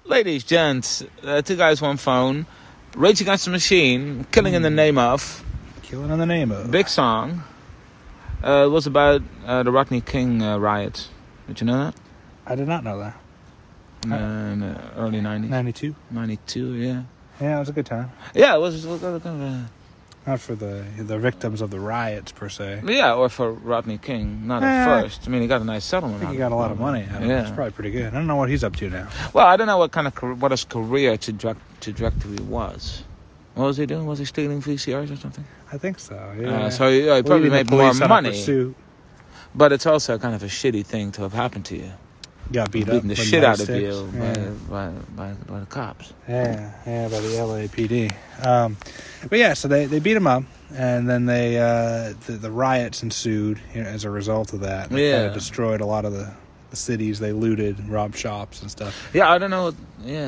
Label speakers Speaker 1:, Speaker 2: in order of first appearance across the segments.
Speaker 1: Ladies, gents, two guys, one phone. Rage Against the Machine, Killing in the Name of.
Speaker 2: Killing in the Name of.
Speaker 1: Big song. It was about the Rodney King riots. Did you know that?
Speaker 2: I did not know that.
Speaker 1: In the early 90s.
Speaker 2: 92?
Speaker 1: 92, yeah.
Speaker 2: Yeah, it was a good time.
Speaker 1: Yeah, it was
Speaker 2: Not for the victims of the riots, per se.
Speaker 1: yeah, or for Rodney King, not at first. I mean, he got a nice settlement.
Speaker 2: I think he got a lot of money out of it. It's probably pretty good. I don't know what he's up to now.
Speaker 1: Well, I don't know what his career trajectory was. What was he doing? Was he stealing VCRs or something?
Speaker 2: I think so, yeah.
Speaker 1: So he probably made more money. But it's also kind of a shitty thing to have happened to you.
Speaker 2: Got beat up.
Speaker 1: Beating the shit out of you by the cops.
Speaker 2: Yeah, by the LAPD. But yeah, so they beat him up, and then they the riots ensued as a result of that. They kind of destroyed a lot of the cities. They looted, robbed shops and stuff.
Speaker 1: Yeah, I don't know. What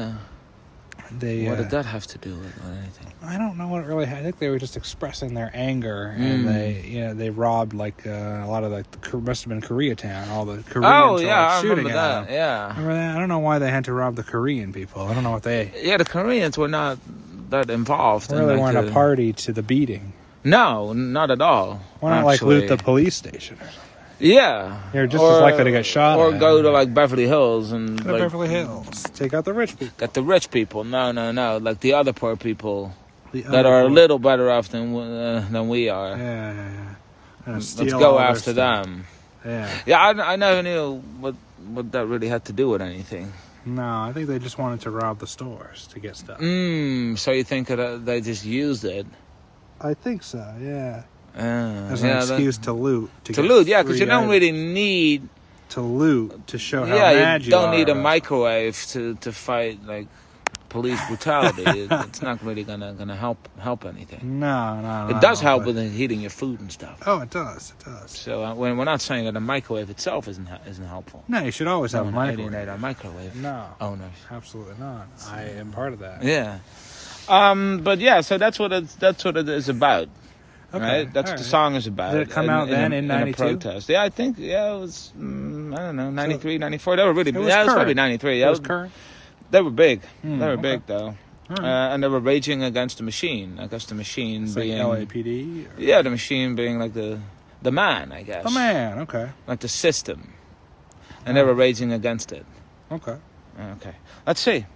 Speaker 1: did that have to do with anything?
Speaker 2: I don't know what it really had. I think they were just expressing their anger, and they robbed a lot of must have been Koreatown. All the Koreans were shooting at them. Yeah, remember that? I don't know why they had to rob the Korean people. I don't know what they.
Speaker 1: Yeah, the Koreans were not that involved.
Speaker 2: They really weren't a party to the beating.
Speaker 1: No, not at all.
Speaker 2: Why not loot the police station or something?
Speaker 1: Yeah.
Speaker 2: You're just as likely to get shot.
Speaker 1: Or go to Beverly Hills and
Speaker 2: Beverly Hills. Take out the rich people.
Speaker 1: Get the rich people. No. Like the other poor people that are a little better off than we are.
Speaker 2: Yeah.
Speaker 1: Let's go after them.
Speaker 2: Yeah.
Speaker 1: Yeah, I never knew what that really had to do with anything.
Speaker 2: No, I think they just wanted to rob the stores to get stuff.
Speaker 1: So you think that they just used it?
Speaker 2: I think so, yeah.
Speaker 1: As
Speaker 2: an excuse to loot.
Speaker 1: To loot, yeah, because you don't really need...
Speaker 2: To loot, to show how mad you are.
Speaker 1: You don't need a microwave to fight, police brutality. It's not really gonna help anything.
Speaker 2: No.
Speaker 1: It does help with heating your food and stuff.
Speaker 2: Oh, it does.
Speaker 1: So we're not saying that a microwave itself isn't helpful.
Speaker 2: No, you should always have a microwave.
Speaker 1: Alienate our microwave owners.
Speaker 2: Absolutely not. I am part of that.
Speaker 1: Yeah. But yeah, so that's what it is about. Okay, right? That's what the song is about.
Speaker 2: Did it come out then in 92?
Speaker 1: In a protest. Yeah, I think, it was, I don't know, 93, 94. They were really big.
Speaker 2: It was
Speaker 1: probably 93.
Speaker 2: It was current?
Speaker 1: They were big. They were big, though. Right. And they were raging against the machine. I guess the machine being...
Speaker 2: LAPD?
Speaker 1: Yeah, the machine being the man, I guess.
Speaker 2: The man, okay.
Speaker 1: Like the system. And they were raging against it.
Speaker 2: Okay.
Speaker 1: Let's see.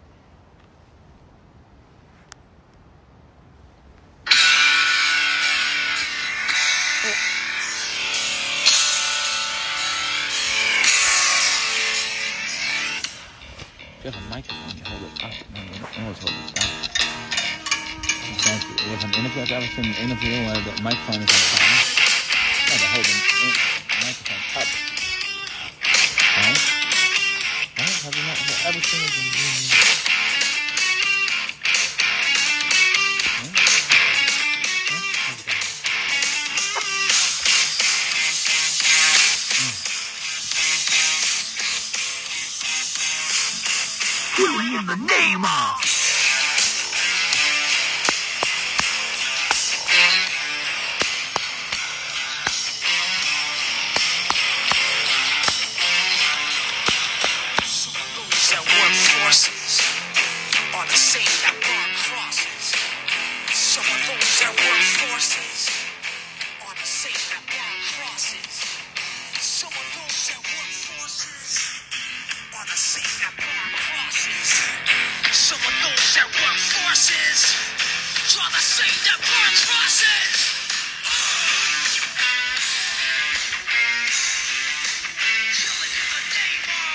Speaker 1: If you have a microphone, you hold it up. No, you always hold it down. Thank you. If an interview, I've ever seen an interview where the microphone is on fire. No, they hold the microphone up. Right? Have you not ever seen it?
Speaker 3: In the name of some of those that work forces are the same that burn crosses. Some of those that work forces are the same that burn crosses. Some of those that work forces are the same that burn crosses. Some of those that work forces are the same that burn crosses. Killing in the name of.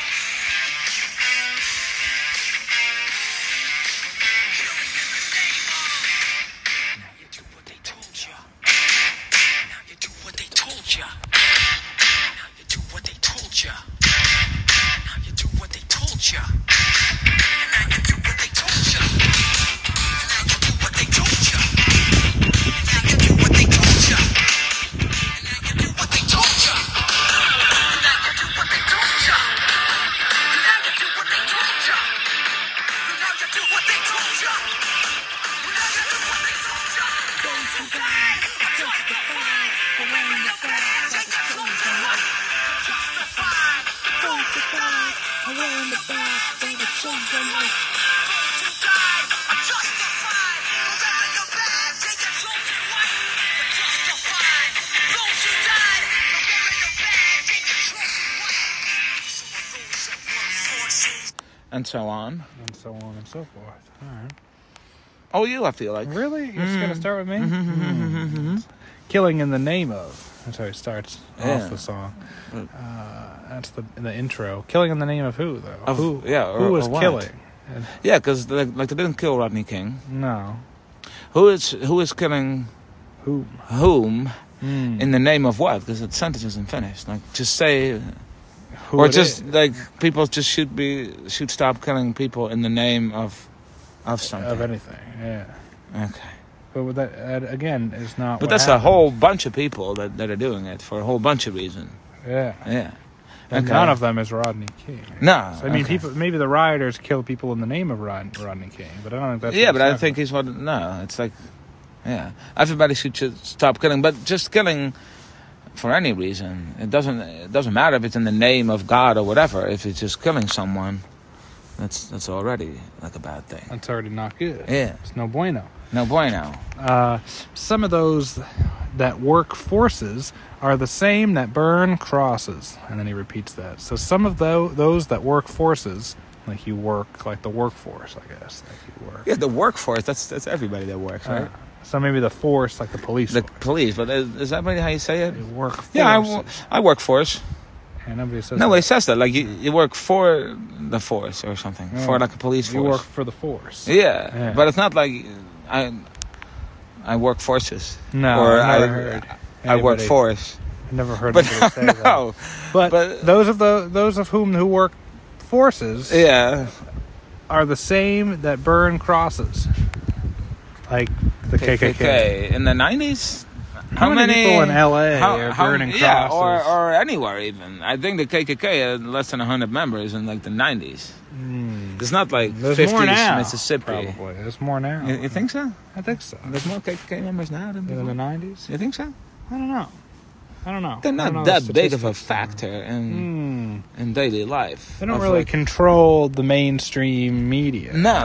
Speaker 3: Killing in the name of. Now you do what they told ya. Now you do what they told ya. Now you do what they told ya. Now you do what they told ya. And now you do what they told ya. And now you do what they told ya. And now you do what they told ya. And now you do what they told ya. And now you do what they told ya. And now you do what they told ya. And now you do what they told ya. And now you do what they told ya. Those who died are justified for wearing the badge like a soldier. Justified. Those who died are wearing the badge, they would change their life. justified. Remember your badge and your Trojan wife. You're justified. Those who died. Remember your badge and your Trojan wife. Some of those that work forces.
Speaker 1: And so on.
Speaker 2: And so on and so forth. All right.
Speaker 1: Oh, you, I feel like.
Speaker 2: Really? You're just going to start with me? Killing in the name of. That's how it starts off the song. That's the intro. Killing in the name of who, though? Who was killing?
Speaker 1: Yeah, because like they didn't kill Rodney King.
Speaker 2: No.
Speaker 1: Who is killing whom in the name of what? Because the sentence isn't finished. Like, just say...
Speaker 2: Who
Speaker 1: or
Speaker 2: it
Speaker 1: just,
Speaker 2: is.
Speaker 1: like, people just should stop killing people in the name of something.
Speaker 2: Of anything, yeah.
Speaker 1: Okay.
Speaker 2: But that again, is not
Speaker 1: But
Speaker 2: what
Speaker 1: that's
Speaker 2: happened.
Speaker 1: a whole bunch of people that are doing it for a whole bunch of reasons.
Speaker 2: Yeah.
Speaker 1: Yeah.
Speaker 2: And
Speaker 1: Okay.
Speaker 2: none of them is Rodney King.
Speaker 1: No.
Speaker 2: So, I mean,
Speaker 1: okay.
Speaker 2: people. Maybe the rioters kill people in the name of Rodney King, but I don't think that's.
Speaker 1: Yeah,
Speaker 2: what's
Speaker 1: but I
Speaker 2: happening.
Speaker 1: think he's what... No, it's like... Yeah. Everybody should stop killing. But just killing for any reason. It doesn't matter if it's in the name of God or whatever. If it's just killing someone, that's already like a bad thing.
Speaker 2: That's already not good.
Speaker 1: Yeah.
Speaker 2: It's no bueno.
Speaker 1: No bueno.
Speaker 2: Some of those that work forces are the same that burn crosses. And then he repeats that. So some of those that work forces, like you work, like the workforce, I guess. Like you work.
Speaker 1: Yeah, the workforce, that's everybody that works, right?
Speaker 2: So maybe the force, like the police
Speaker 1: The
Speaker 2: force.
Speaker 1: police, but is that really how you say it?
Speaker 2: They work forces.
Speaker 1: Yeah, I work force.
Speaker 2: And nobody says
Speaker 1: Nobody
Speaker 2: that.
Speaker 1: says that. Like, you work for the force or something.
Speaker 2: No.
Speaker 1: For like a police force.
Speaker 2: You work for the force.
Speaker 1: Yeah, but it's not like I work forces.
Speaker 2: No,
Speaker 1: or
Speaker 2: I've never heard
Speaker 1: I work
Speaker 2: anybody-
Speaker 1: force.
Speaker 2: I've never heard
Speaker 1: But
Speaker 2: anybody say that.
Speaker 1: no,
Speaker 2: But those of whom who work forces
Speaker 1: yeah,
Speaker 2: are the same that burn crosses, like the KKK.
Speaker 1: in the 90s.
Speaker 2: How many people in LA are burning crosses?
Speaker 1: Yeah, or anywhere even. I think the KKK had less than 100 members in like the 90s. It's not like
Speaker 2: There's
Speaker 1: 50s
Speaker 2: more now,
Speaker 1: Mississippi.
Speaker 2: Probably. There's more now.
Speaker 1: You think so?
Speaker 2: I think so.
Speaker 1: There's more KKK members now than
Speaker 2: In the
Speaker 1: before?
Speaker 2: 90s?
Speaker 1: You think so?
Speaker 2: I don't know.
Speaker 1: They're
Speaker 2: I don't know
Speaker 1: not
Speaker 2: the
Speaker 1: that big of a
Speaker 2: statistics.
Speaker 1: factor in daily life.
Speaker 2: They don't
Speaker 1: Of,
Speaker 2: really
Speaker 1: like-
Speaker 2: control the mainstream media.
Speaker 1: No,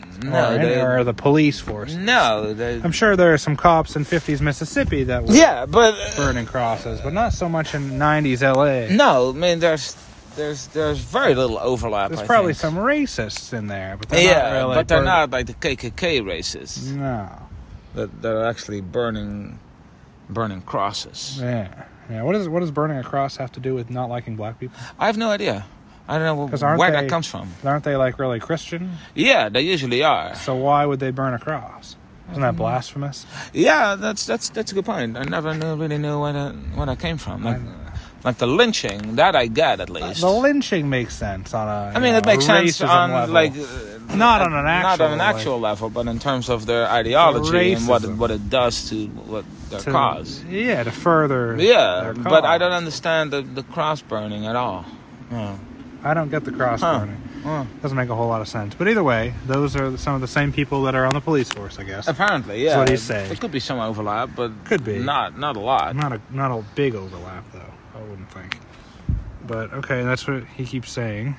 Speaker 2: or the police force.
Speaker 1: no.
Speaker 2: I'm sure there are some cops in 50s Mississippi that were
Speaker 1: Yeah, but
Speaker 2: burning crosses, but not so much in 90s LA.
Speaker 1: no. I mean, there's very little overlap.
Speaker 2: There's
Speaker 1: I
Speaker 2: probably
Speaker 1: think.
Speaker 2: some racists in there, but they're not really.
Speaker 1: but they're not like the KKK racists
Speaker 2: No.
Speaker 1: that are actually burning crosses.
Speaker 2: Yeah. What does burning a cross have to do with not liking black people?
Speaker 1: I have no idea. I don't know
Speaker 2: 'Cause aren't
Speaker 1: where
Speaker 2: they-
Speaker 1: that comes from.
Speaker 2: Aren't they like really Christian?
Speaker 1: Yeah, they usually are.
Speaker 2: So why would they burn a cross? Isn't that blasphemous?
Speaker 1: Yeah, that's a good point. I never really knew where that came from. Like the lynching, that I get at least.
Speaker 2: The lynching makes sense on a.
Speaker 1: I mean, it makes sense
Speaker 2: racism
Speaker 1: on
Speaker 2: level.
Speaker 1: like
Speaker 2: Not on an actual
Speaker 1: level, but in terms of their ideology and
Speaker 2: racism.
Speaker 1: what it does to what their
Speaker 2: to-
Speaker 1: cause.
Speaker 2: Yeah, to further.
Speaker 1: Yeah,
Speaker 2: their
Speaker 1: but I don't
Speaker 2: cause.
Speaker 1: understand the cross burning at all. Yeah.
Speaker 2: I don't get the cross
Speaker 1: Huh.
Speaker 2: burning.
Speaker 1: Huh.
Speaker 2: Doesn't make a whole lot of sense. But either way, those are some of the same people that are on the police force, I guess.
Speaker 1: Apparently, yeah.
Speaker 2: That's what he's saying.
Speaker 1: There could be some overlap, but
Speaker 2: Could be.
Speaker 1: not a lot.
Speaker 2: Not a big overlap, though. I wouldn't think. But okay, that's what he keeps saying.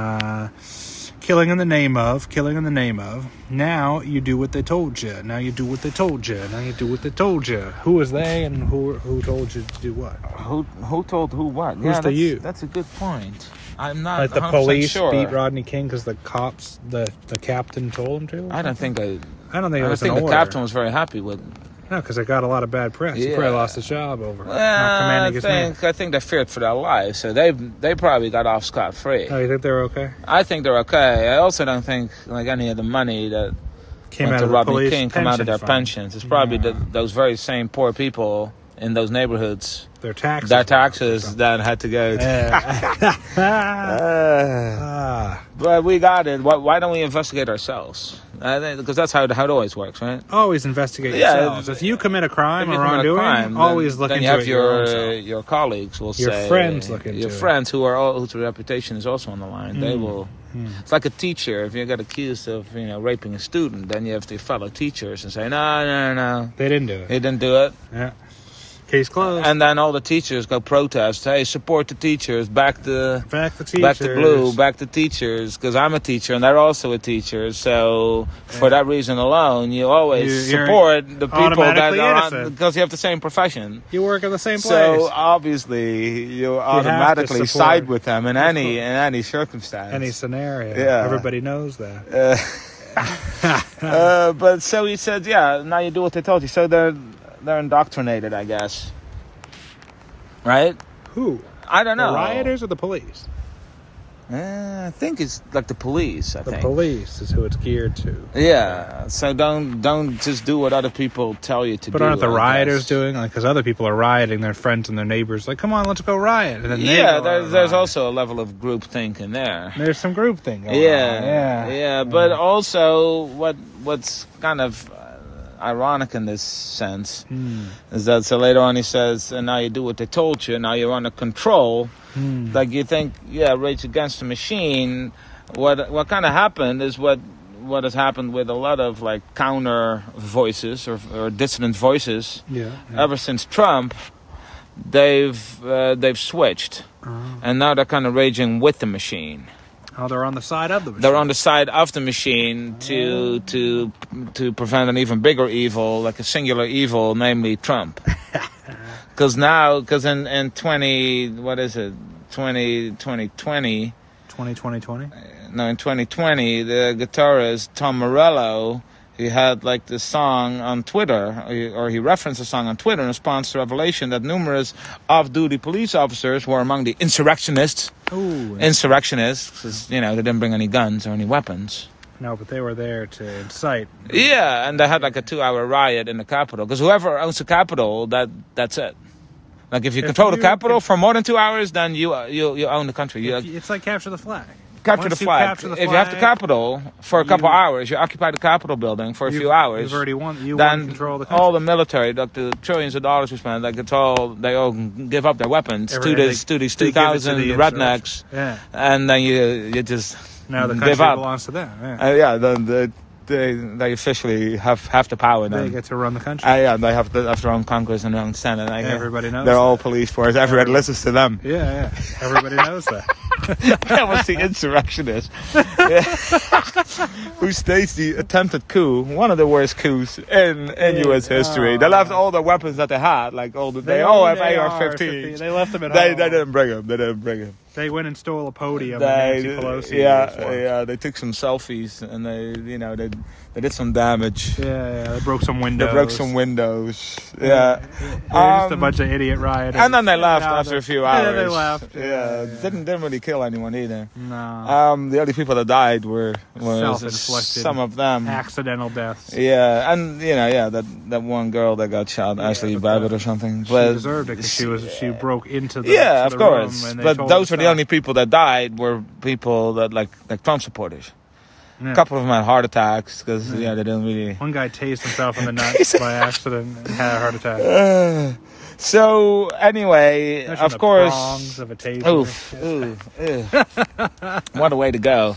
Speaker 2: Killing in the name of. Now you do what they told you. Now you do what they told you. Now you do what they told you. Who was they, and who told you to do what?
Speaker 1: Who told who what?
Speaker 2: Who's the you?
Speaker 1: That's a good point. I'm not
Speaker 2: Like the
Speaker 1: 100%
Speaker 2: police
Speaker 1: sure.
Speaker 2: beat Rodney King because the cops, the captain told him to.
Speaker 1: I don't think
Speaker 2: I don't think
Speaker 1: I
Speaker 2: it
Speaker 1: don't
Speaker 2: was
Speaker 1: think
Speaker 2: an
Speaker 1: the
Speaker 2: order.
Speaker 1: captain was very happy with.
Speaker 2: No, because it got a lot of bad press. He
Speaker 1: Yeah.
Speaker 2: probably lost his job over not
Speaker 1: Well,
Speaker 2: commanding his men.
Speaker 1: I think they feared for their lives, so they probably got off scot free.
Speaker 2: Oh, you think they were okay?
Speaker 1: I think they're okay. I also don't think like any of the money that
Speaker 2: Came
Speaker 1: went
Speaker 2: out
Speaker 1: to
Speaker 2: of the
Speaker 1: Rodney
Speaker 2: police
Speaker 1: King come out of their
Speaker 2: fund.
Speaker 1: pensions. It's probably
Speaker 2: Yeah.
Speaker 1: those very same poor people in those neighborhoods.
Speaker 2: Their taxes.
Speaker 1: Their taxes that had to go.
Speaker 2: Yeah.
Speaker 1: But we got it. Why don't we investigate ourselves? Because that's how it always works, right?
Speaker 2: Always investigate
Speaker 1: Yeah,
Speaker 2: yourselves. If you commit a crime
Speaker 1: If you
Speaker 2: or
Speaker 1: commit a
Speaker 2: wrongdoing,
Speaker 1: crime,
Speaker 2: always
Speaker 1: then,
Speaker 2: look
Speaker 1: then
Speaker 2: into
Speaker 1: you have
Speaker 2: it your own self.
Speaker 1: your colleagues will
Speaker 2: Your
Speaker 1: say
Speaker 2: friends look into
Speaker 1: your
Speaker 2: it.
Speaker 1: friends whose reputation is also on the line. They will. It's like a teacher. If you get accused of raping a student, then you have to fellow teachers and say no.
Speaker 2: They didn't do it.
Speaker 1: He didn't do it.
Speaker 2: Yeah. Case closed.
Speaker 1: And then all the teachers go protest. Hey, support the teachers. Back the
Speaker 2: teachers.
Speaker 1: Back the blue. Back the teachers. Because I'm a teacher and they're also a teacher. So for that reason alone, you always support the people that are because you have the same profession.
Speaker 2: You work in the same place.
Speaker 1: So obviously you automatically side with them in any circumstance,
Speaker 2: any scenario.
Speaker 1: Yeah,
Speaker 2: everybody knows that.
Speaker 1: But so he said, yeah. Now you do what they told you. So they're indoctrinated, I guess. Right?
Speaker 2: Who?
Speaker 1: I don't know.
Speaker 2: The rioters or the police?
Speaker 1: I think it's like the police. I think
Speaker 2: the police is who it's geared to.
Speaker 1: Yeah. So don't just do what other people tell you to do.
Speaker 2: But aren't the rioters doing like? Because other people are rioting, their friends and their neighbors, like, come on, let's go riot. And then
Speaker 1: there's also a level of groupthink in there.
Speaker 2: There's some groupthink going on.
Speaker 1: Yeah. But also, what's kind of ironic in this sense is that so later on he says, and now you do what they told you, now you're under control. Like you think, Rage Against the Machine, what kind of happened is what has happened with a lot of like counter voices or dissident voices ever since Trump. They've switched and now they're kind of raging with the machine.
Speaker 2: Oh, they're on the side of the machine.
Speaker 1: They're on the side of the machine to prevent an even bigger evil, like a singular evil, namely Trump. Because in 2020, no, in 2020, the guitarist Tom Morello, he had like this song on Twitter, or he referenced a song on Twitter in response to revelation that numerous off-duty police officers were among the insurrectionists.
Speaker 2: Ooh.
Speaker 1: Insurrectionists, because, they didn't bring any guns or any weapons.
Speaker 2: No, but they were there to incite.
Speaker 1: Yeah, and they had like a 2-hour riot in the Capitol. Because whoever owns the Capitol, that's it. Like if you control the Capitol for more than 2 hours, then you own the country.
Speaker 2: It's like capture the flag.
Speaker 1: Capture the flag. If you have the Capitol for a couple hours, you occupy the Capitol building for a few hours.
Speaker 2: You've already won. You
Speaker 1: then
Speaker 2: control the country.
Speaker 1: All the military, like the trillions of dollars we spend, like they all give up their weapons to these 2,000 rednecks.
Speaker 2: Yeah.
Speaker 1: And then you just
Speaker 2: now the country
Speaker 1: give up.
Speaker 2: belongs to them.
Speaker 1: Then they officially have the power. Then
Speaker 2: they get to run the country.
Speaker 1: They have their own Congress and their own Senate.
Speaker 2: Everybody knows.
Speaker 1: They're all police force. Everybody listens to them.
Speaker 2: Yeah. Everybody knows that.
Speaker 1: That was the insurrectionist who staged the attempted coup, one of the worst coups in U.S. history. They left all the weapons that they had, like they all have AR-15.
Speaker 2: They left them at
Speaker 1: home.
Speaker 2: They
Speaker 1: didn't bring them.
Speaker 2: They went and stole a podium. Nancy Pelosi.
Speaker 1: Yeah. They took some selfies and they did some damage.
Speaker 2: Yeah. They broke some windows.
Speaker 1: Yeah.
Speaker 2: Just a bunch of idiot rioters.
Speaker 1: And then they left after a few hours.
Speaker 2: Yeah, they left.
Speaker 1: Yeah. Didn't really kill anyone either.
Speaker 2: No.
Speaker 1: The only people that died were
Speaker 2: self-inflicted,
Speaker 1: some of them
Speaker 2: accidental deaths.
Speaker 1: Yeah, and that one girl that got shot, Ashley Babbitt or something. But
Speaker 2: she deserved it because she broke into the
Speaker 1: of course.
Speaker 2: Room and
Speaker 1: but those were the only people that died were people that like Trump supporters. Yeah. A couple of them had heart attacks because they didn't really.
Speaker 2: One guy tased himself in the nuts by accident and had a heart attack.
Speaker 1: So anyway, of course,
Speaker 2: prongs of a taser.
Speaker 1: What a way to go.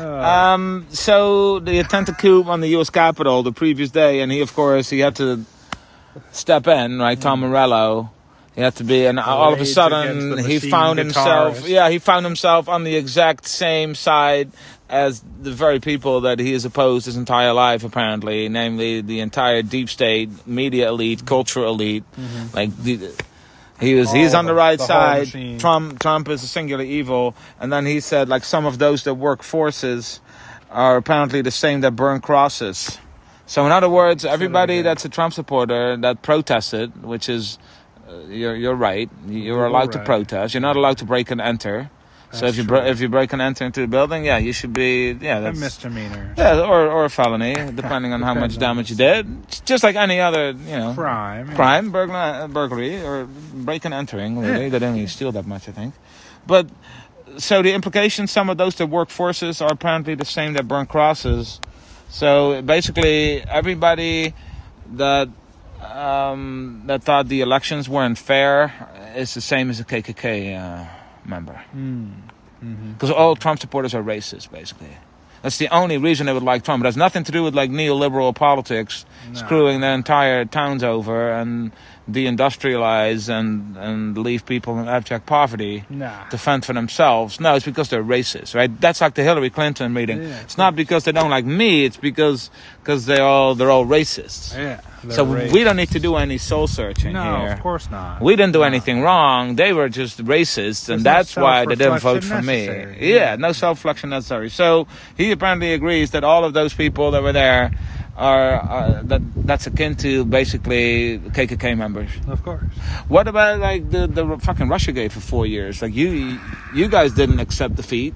Speaker 1: So the attempted coup on the U.S. Capitol the previous day, and he had to step in, right? Tom Morello. He had to be, and all of a sudden he found himself. Yeah, he found himself on the exact same side as the very people that he has opposed his entire life, apparently, namely the entire deep state, media elite, cultural elite. Like he's on the right side. Trump is a singular evil, and then he said like some of those that work forces are apparently the same that burn crosses. So in other words, everybody that's a Trump supporter that protested, which is. You're right. You're allowed to protest. You're not allowed to break and enter. So if you break and enter into the building, you should be that's
Speaker 2: a misdemeanor.
Speaker 1: Yeah, or a felony, depending on how much damage you did. It's just like any other crime, burglary or break and entering. Really, they didn't really steal that much, I think. But so the implication: some of those that work forces are apparently the same that burn crosses. So basically, everybody that thought the elections weren't fair is the same as a KKK member. Because all Trump supporters are racist, basically. That's the only reason they would like Trump. It has nothing to do with like neoliberal politics, screwing their entire towns over and deindustrialize and leave people in abject poverty
Speaker 2: Nah.
Speaker 1: to fend for themselves. No, it's because they're racist, right? That's like the Hillary Clinton meeting.
Speaker 2: Yeah,
Speaker 1: it's not because they don't like me. It's because they're all racists.
Speaker 2: Yeah.
Speaker 1: So we don't need to do any soul searching
Speaker 2: No,
Speaker 1: here.
Speaker 2: of course not.
Speaker 1: We didn't do anything wrong. They were just racist, and
Speaker 2: There's
Speaker 1: that's
Speaker 2: no
Speaker 1: why they didn't vote for
Speaker 2: self-reflection
Speaker 1: me.
Speaker 2: necessary.
Speaker 1: Yeah, no self-reflection necessary. So he apparently agrees that all of those people that were there are that's akin to basically KKK members.
Speaker 2: Of course.
Speaker 1: What about like the fucking Russiagate for 4 years? Like you guys didn't accept defeat.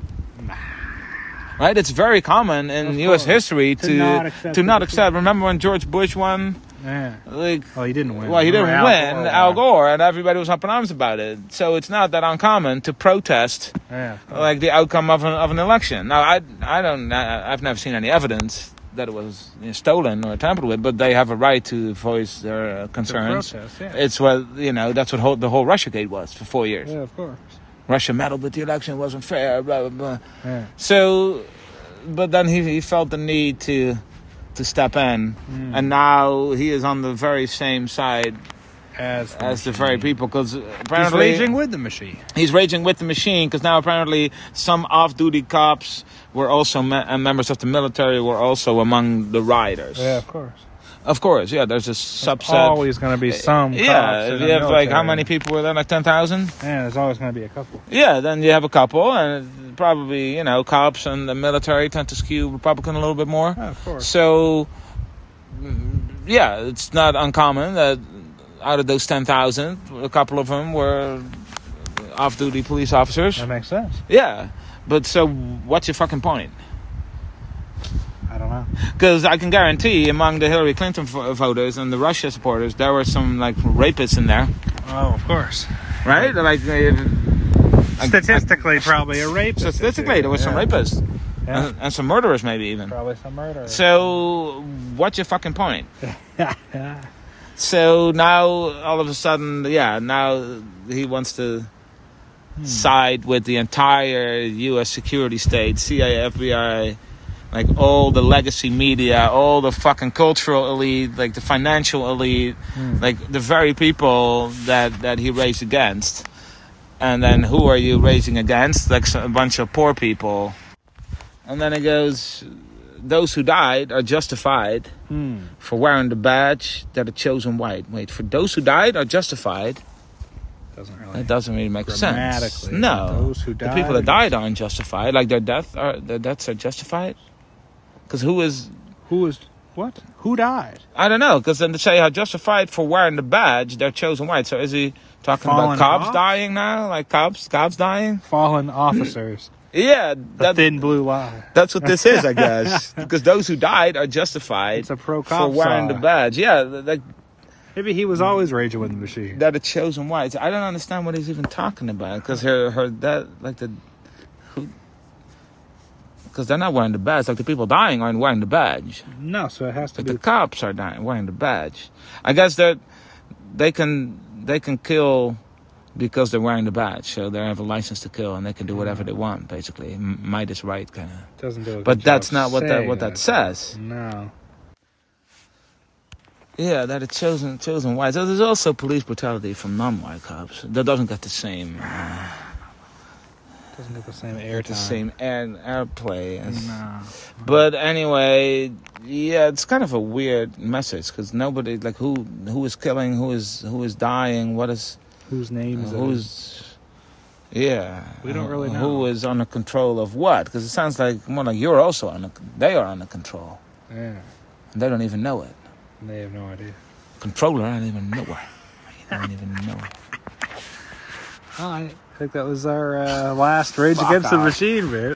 Speaker 1: Right? It's very common in U.S. history to not accept. Remember when George Bush won?
Speaker 2: Yeah.
Speaker 1: Like,
Speaker 2: Well, he didn't win.
Speaker 1: well, he didn't
Speaker 2: Remember
Speaker 1: win. Al Gore, and everybody was up in arms about it. So it's not that uncommon to protest
Speaker 2: Yeah.
Speaker 1: like the outcome of an election. Now, I've never seen any evidence that it was stolen or tampered with, but they have a right to voice their concerns.
Speaker 2: Protest, yeah.
Speaker 1: It's what that's what the whole Russiagate was for 4 years.
Speaker 2: Yeah, of course.
Speaker 1: Russia meddled with the election, wasn't fair, blah blah blah.
Speaker 2: Yeah.
Speaker 1: So, but then he felt the need to step in, and now he is on the very same side
Speaker 2: As
Speaker 1: the very people, because
Speaker 2: He's
Speaker 1: apparently
Speaker 2: raging with the machine.
Speaker 1: he's raging with the machine, because now apparently some off-duty cops were also and members of the military were also among the rioters.
Speaker 2: Yeah, of course.
Speaker 1: Of course, yeah. There's a subset.
Speaker 2: Always going to be some.
Speaker 1: Yeah,
Speaker 2: cops
Speaker 1: if
Speaker 2: in
Speaker 1: you
Speaker 2: the
Speaker 1: have like how
Speaker 2: military.
Speaker 1: many people were there? Like 10,000.
Speaker 2: Yeah, there's always going to be a couple.
Speaker 1: Yeah, then you have a couple, and probably cops and the military tend to skew Republican a little bit more.
Speaker 2: Yeah, of course.
Speaker 1: So, yeah, it's not uncommon that out of those 10,000, a couple of them were off-duty police officers.
Speaker 2: That makes sense.
Speaker 1: Yeah, but so what's your fucking point?
Speaker 2: I don't know.
Speaker 1: Because I can guarantee among the Hillary Clinton voters and the Russia supporters, there were some like rapists in there,
Speaker 2: Oh, of course.
Speaker 1: right? Like
Speaker 2: Statistically, probably a rapist.
Speaker 1: statistically, there were some rapists
Speaker 2: Yeah.
Speaker 1: and some murderers, maybe even.
Speaker 2: Probably some murder.
Speaker 1: So, what's your fucking point?
Speaker 2: Yeah.
Speaker 1: So now, all of a sudden, now he wants to side with the entire U.S. security state, CIA, FBI, like all the legacy media, all the fucking cultural elite, like the financial elite, like the very people that he raged against. And then who are you raging against? Like a bunch of poor people. And then it goes, those who died are justified for wearing the badge that are chosen white. Wait, for those who died are justified. It doesn't really make sense.
Speaker 2: Grammatically,
Speaker 1: No,
Speaker 2: those who
Speaker 1: the
Speaker 2: died
Speaker 1: people that
Speaker 2: are
Speaker 1: died aren't justified. Like their deaths are justified. Because
Speaker 2: Who is what? Who died?
Speaker 1: I don't know. Because then they say are justified for wearing the badge, they're chosen white. So is he talking
Speaker 2: Fallen
Speaker 1: about cops
Speaker 2: off?
Speaker 1: dying now? Like cops dying?
Speaker 2: Fallen officers.
Speaker 1: Yeah,
Speaker 2: The thin blue line.
Speaker 1: that's what this is, I guess. Because those who died are justified
Speaker 2: It's a pro
Speaker 1: for
Speaker 2: cop
Speaker 1: wearing the badge. Yeah, like
Speaker 2: Maybe he was always raging with the machine.
Speaker 1: that are chosen whites. I don't understand what he's even talking about. Because because they're not wearing the badge. Like the people dying aren't wearing the badge.
Speaker 2: No, so it has to
Speaker 1: The
Speaker 2: be.
Speaker 1: cops are dying wearing the badge. I guess that they can kill because they're wearing the badge. So they have a license to kill and they can do whatever they want. Basically, might is right, kind of.
Speaker 2: Doesn't do a
Speaker 1: But
Speaker 2: good
Speaker 1: that's
Speaker 2: job
Speaker 1: not what
Speaker 2: saying
Speaker 1: that says.
Speaker 2: No.
Speaker 1: Yeah, that it's chosen whites. So there's also police brutality from non-white cops. That doesn't get the same.
Speaker 2: Doesn't get the same airtime.
Speaker 1: The same airplay as.
Speaker 2: No.
Speaker 1: But anyway, yeah, it's kind of a weird message because nobody like who is killing, who is dying, what is
Speaker 2: Whose name is it?
Speaker 1: who's yeah.
Speaker 2: We don't really know.
Speaker 1: who is under control of what, because it sounds like more like you're also they are under control.
Speaker 2: Yeah.
Speaker 1: And they don't even know it.
Speaker 2: They have no idea.
Speaker 1: Controller, I don't even know her. I don't even know her.
Speaker 2: All right. I think that was our last Rage
Speaker 1: Fuck
Speaker 2: Against the
Speaker 1: off.
Speaker 2: Machine, man.